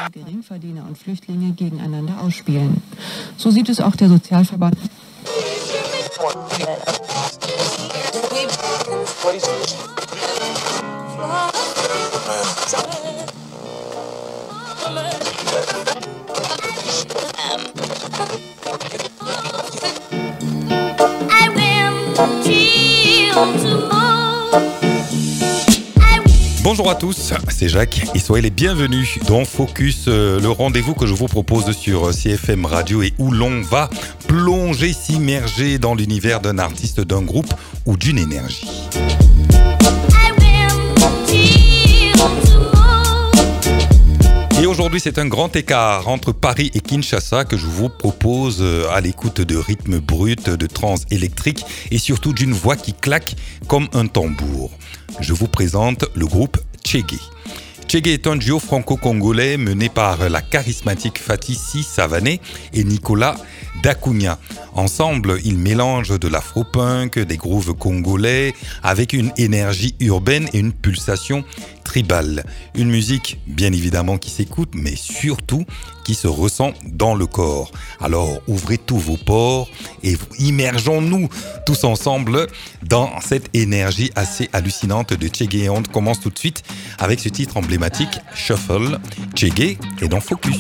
Geringverdiener und Flüchtlinge gegeneinander ausspielen. So sieht es auch der Sozialverband. Bonjour à tous, c'est Jacques et soyez les bienvenus dans Focus, le rendez-vous que je vous propose sur CFM Radio et où l'on va plonger, s'immerger dans l'univers d'un artiste, d'un groupe ou d'une énergie. Et aujourd'hui, c'est un grand écart entre Paris et Kinshasa que je vous propose à l'écoute de rythmes bruts, de trance électrique et surtout d'une voix qui claque comme un tambour. Je vous présente le groupe Tchégué. Tchégué est un duo franco-congolais mené par la charismatique Fatissi Savané et Nicolas Dacunia. Ensemble, ils mélangent de l'afro-punk, des grooves congolais avec une énergie urbaine et une pulsation tribale. Une musique bien évidemment qui s'écoute mais surtout qui se ressent dans le corps. Alors ouvrez tous vos pores et immergeons-nous tous ensemble dans cette énergie assez hallucinante de Tchégué. Et on commence tout de suite avec ce titre emblématique, Shuffle. Tchégué est dans Focus.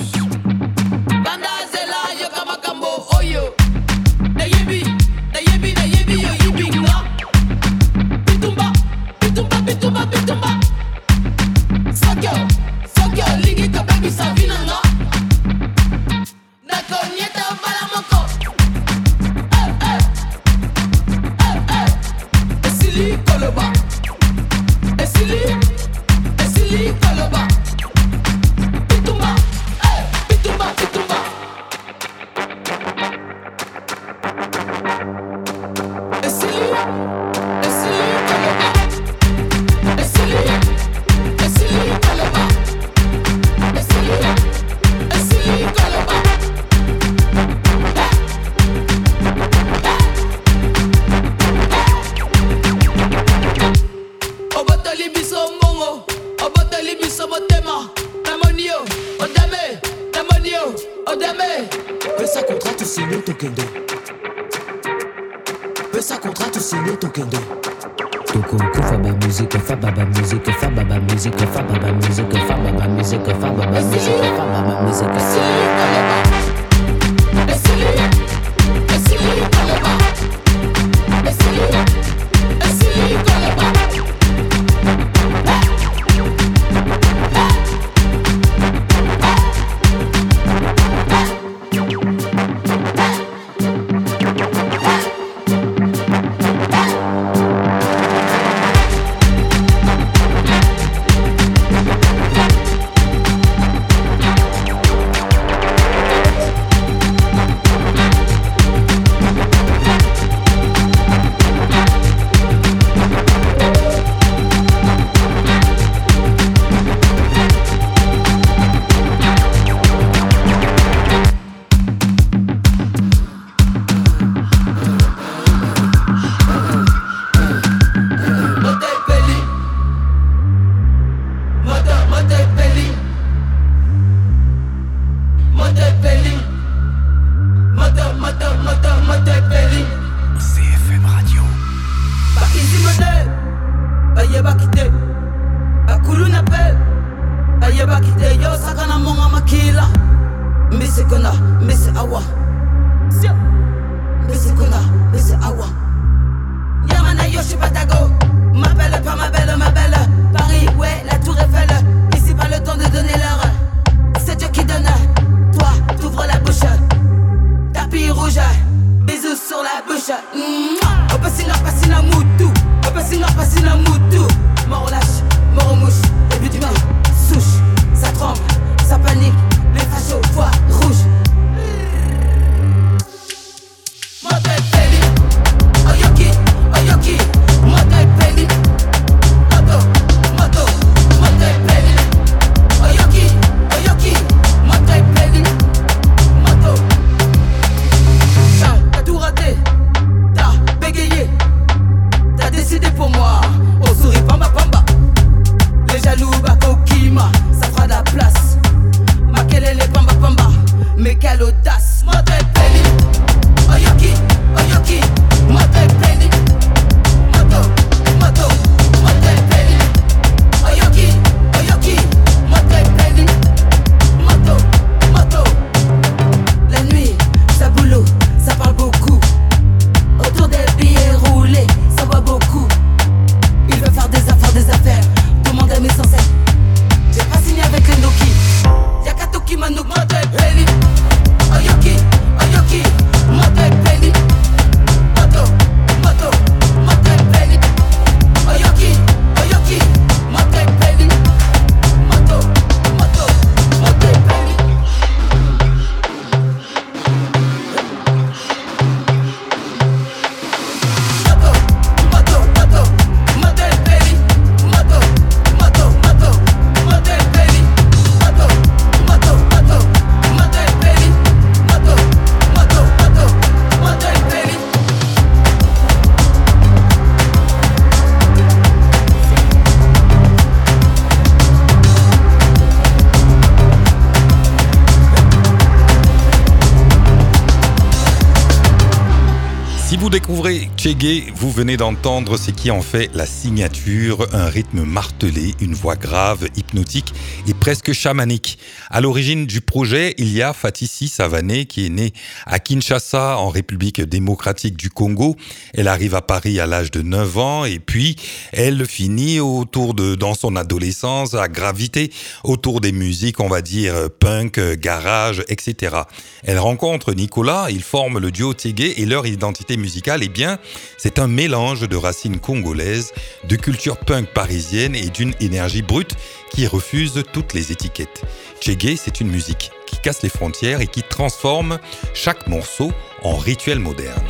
retrouverez Tchégué, vous venez d'entendre ce qui en fait la signature, un rythme martelé, une voix grave, hypnotique et presque chamanique. À l'origine du projet, il y a Fatissi Savané qui est née à Kinshasa en République démocratique du Congo. Elle arrive à Paris à l'âge de 9 ans et puis elle finit dans son adolescence à graviter autour des musiques, on va dire punk, garage, etc. Elle rencontre Nicolas, ils forment le duo Tchégué et leur identité musicale, eh bien, c'est un mélange de racines congolaises, de culture punk parisienne et d'une énergie brute qui refuse toutes les étiquettes. Tchégué, c'est une musique qui casse les frontières et qui transforme chaque morceau en rituel moderne.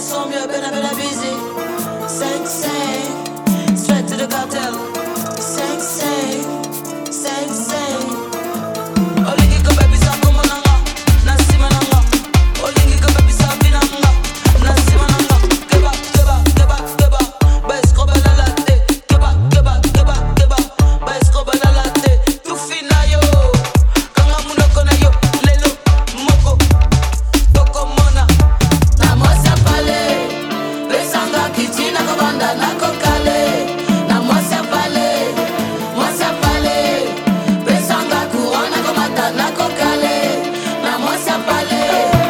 sont mieux, ben abusé. 5-5, straight to the cartel. 5-5, 5-5. Olingi ko baby sa kumonanga, nasimananga. Olingi ko baby sa binanga, nasimananga. Keba, keba, keba, keba. Ba escroba la latte. Keba, keba, keba, keba. Ba escroba la latte. Tu fina yo, kanga munoko na yo. Lelo, moko, toko mona. Na mosa pale, besanga kichina kobanda na kokale. Na mosa pale, besanga kuona komata na kokale. Na mosa pale.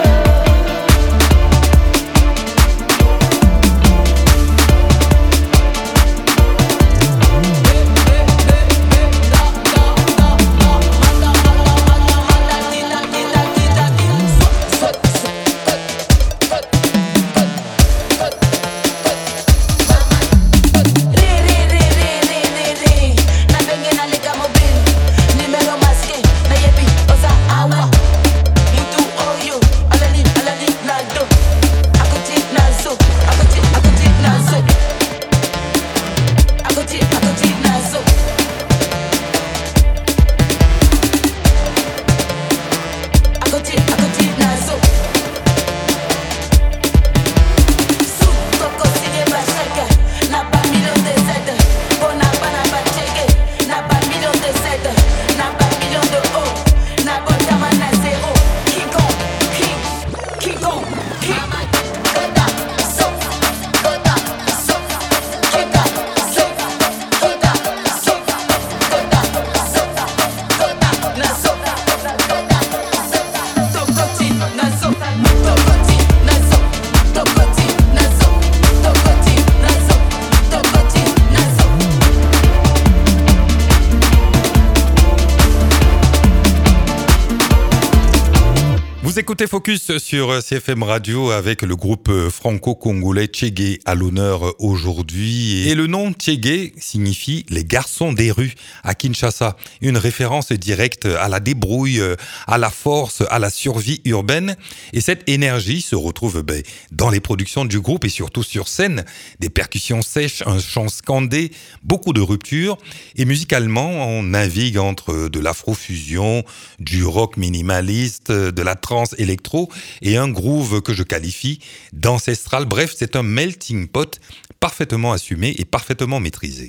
Vous écoutez Focus sur CFM Radio avec le groupe franco-congolais Tchégué à l'honneur aujourd'hui. Et le nom Tchégué signifie les garçons des rues à Kinshasa. Une référence directe à la débrouille, à la force, à la survie urbaine. Et cette énergie se retrouve dans les productions du groupe et surtout sur scène. Des percussions sèches, un chant scandé, beaucoup de ruptures. Et musicalement, on navigue entre de l'afrofusion, du rock minimaliste, de la trance électro et un groove que je qualifie d'ancestral. Bref, c'est un melting pot parfaitement assumé et parfaitement maîtrisé.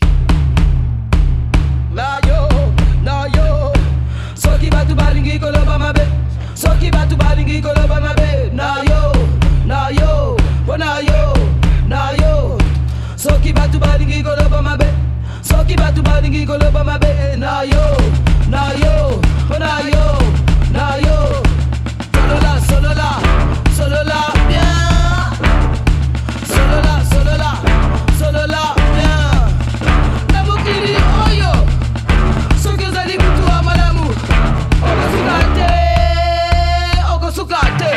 Solo la, bien. Solo la, bien. Na mokili oyo, soki ozali mutu wa malamu, okosuka te.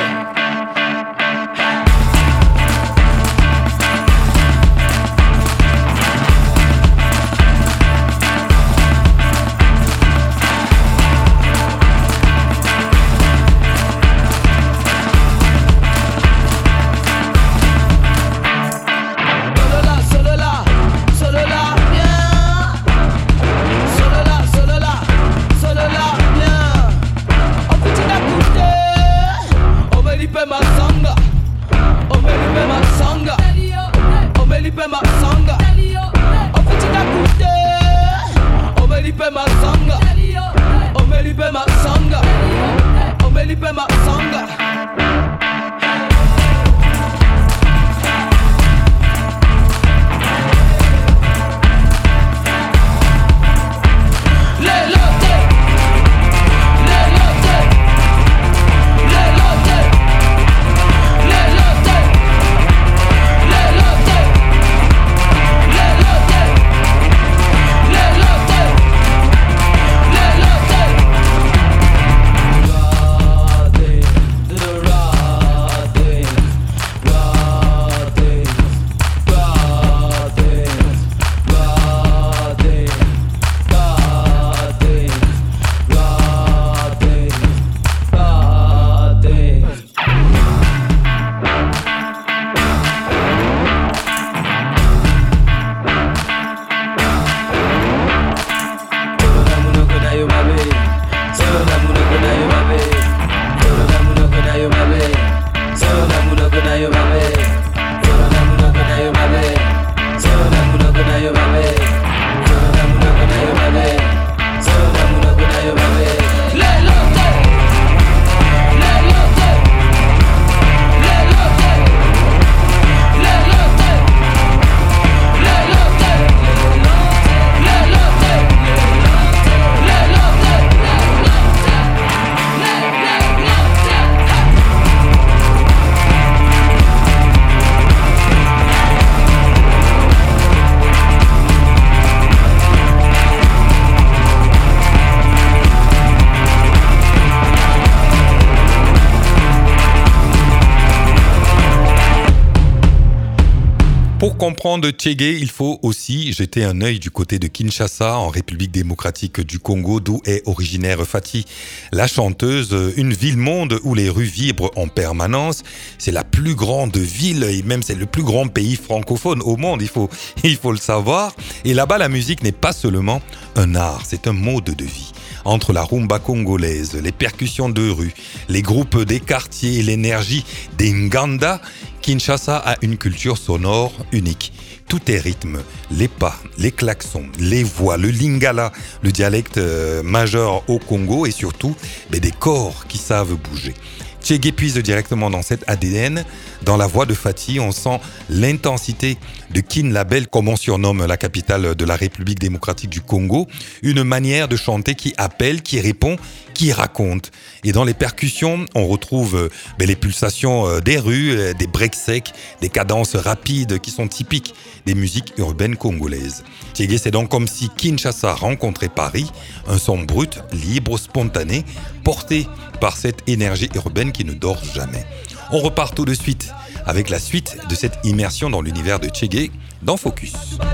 Pour comprendre Tchégué, il faut aussi jeter un œil du côté de Kinshasa, en République démocratique du Congo, d'où est originaire Fati, la chanteuse. Une ville-monde où les rues vibrent en permanence. C'est la plus grande ville et même c'est le plus grand pays francophone au monde, il faut le savoir. Et là-bas, la musique n'est pas seulement un art, c'est un mode de vie. Entre la rumba congolaise, les percussions de rue, les groupes des quartiers et l'énergie des Nganda, Kinshasa a une culture sonore unique. Tout est rythme, les pas, les klaxons, les voix, le lingala, le dialecte majeur au Congo et surtout des corps qui savent bouger. Tchégué puise directement dans cet ADN. Dans la voix de Fati, on sent l'intensité de Kinlabel, comme on surnomme la capitale de la République démocratique du Congo. Une manière de chanter qui appelle, qui répond, qui raconte. Et dans les percussions, on retrouve les pulsations des rues, des breaks secs, des cadences rapides qui sont typiques des musiques urbaines congolaises. Tchégué, c'est donc comme si Kinshasa rencontrait Paris, un son brut, libre, spontané, porté par cette énergie urbaine qui ne dort jamais. On repart tout de suite avec la suite de cette immersion dans l'univers de Tchégué dans Focus.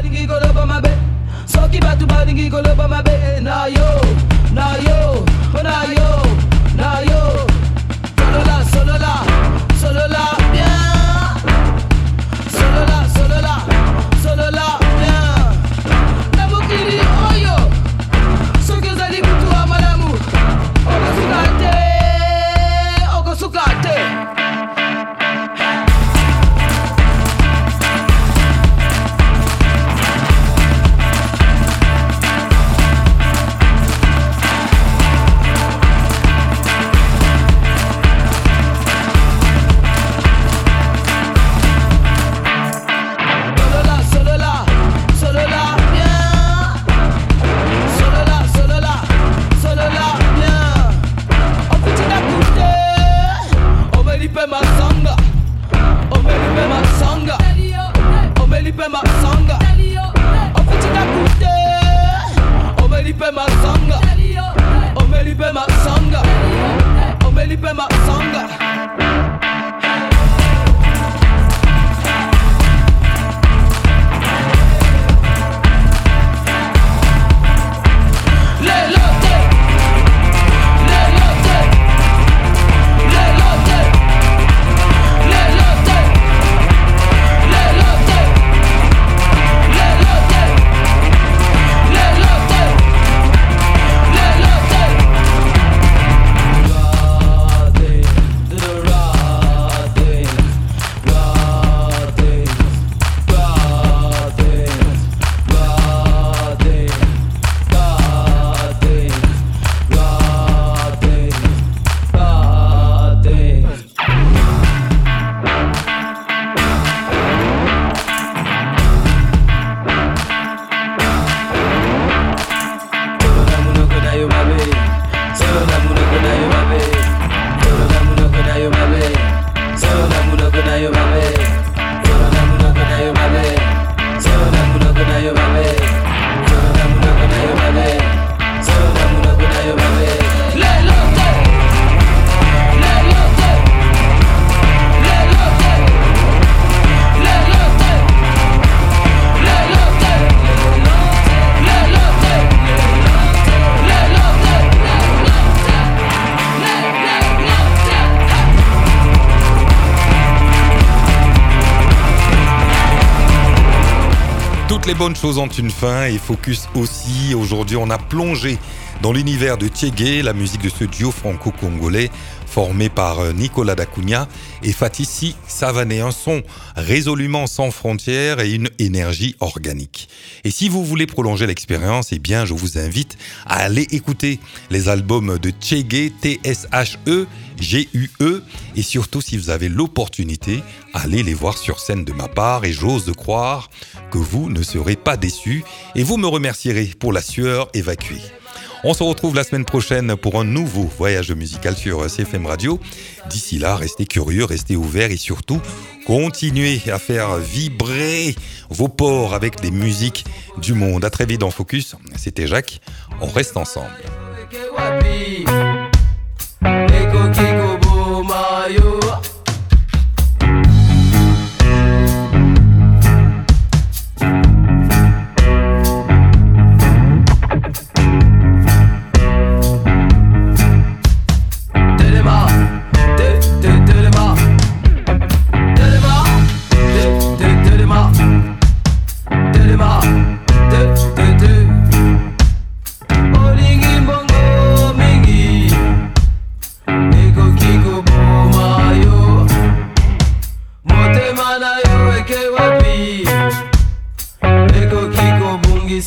Les bonnes choses ont une fin et Focus aussi. Aujourd'hui, on a plongé dans l'univers de Tchégué, la musique de ce duo franco-congolais formé par Nicolas Dacunha et Fatissi Savané. Un son résolument sans frontières et une énergie organique. Et si vous voulez prolonger l'expérience, eh bien, je vous invite à aller écouter les albums de Tchégué, T-S-H-E, G-U-E, et surtout, si vous avez l'opportunité, allez les voir sur scène de ma part et j'ose croire que vous ne serez pas déçus et vous me remercierez pour la sueur évacuée. On se retrouve la semaine prochaine pour un nouveau voyage musical sur CFM Radio. D'ici là, restez curieux, restez ouverts et surtout, continuez à faire vibrer vos pores avec des musiques du monde. À très vite dans Focus. C'était Jacques. On reste ensemble.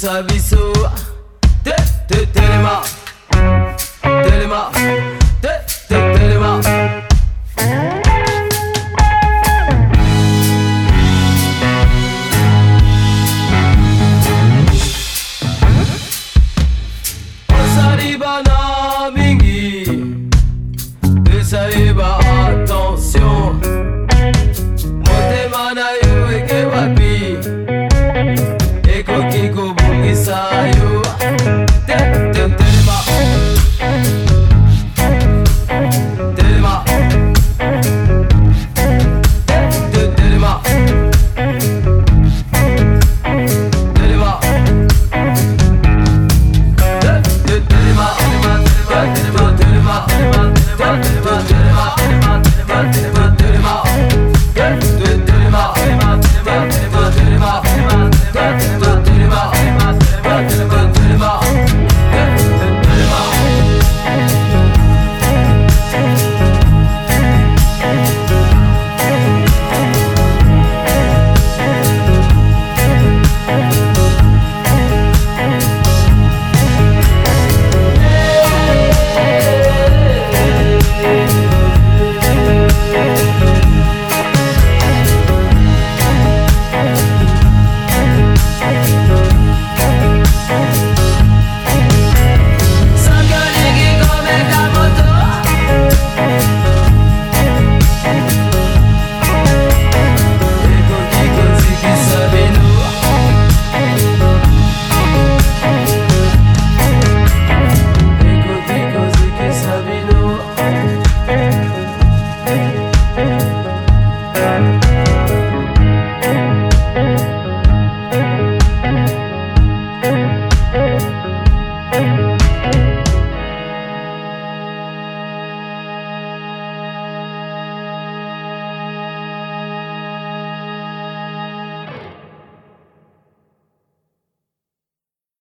bisa biso telema telema telema Osaribana mingi Esaeba attention Motema na yo eke wapi